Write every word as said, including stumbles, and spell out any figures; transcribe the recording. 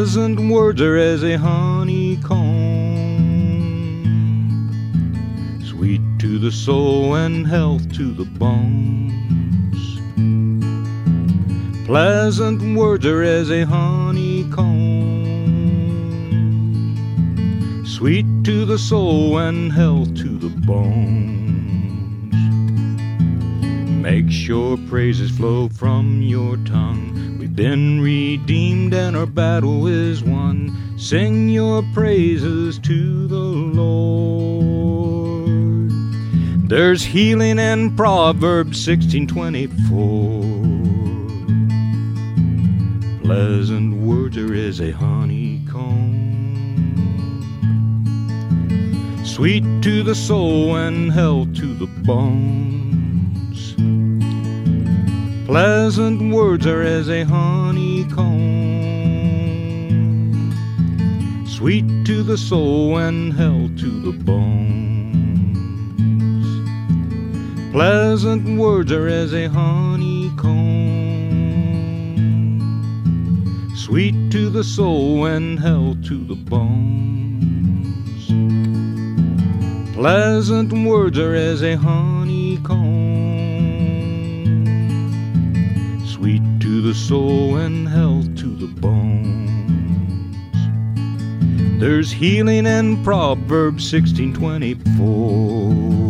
Pleasant words are as a honeycomb, sweet to the soul and health to the bones. Pleasant words are as a honeycomb, sweet to the soul and health to the bones. Make your praises flow from your tongue. We've been redeemed and our battle is won. Sing your praises to the Lord. There's healing in Proverbs sixteen twenty-four. Pleasant words are as a honeycomb, sweet to the soul and health to the bones. Pleasant words are as a honeycomb, sweet to the soul and health to the bones. Pleasant words are as a honeycomb, sweet to the soul and health to the bones. Pleasant words are as a honeycomb, sweet to the soul and health to the bones. There's healing in Proverbs sixteen twenty-four.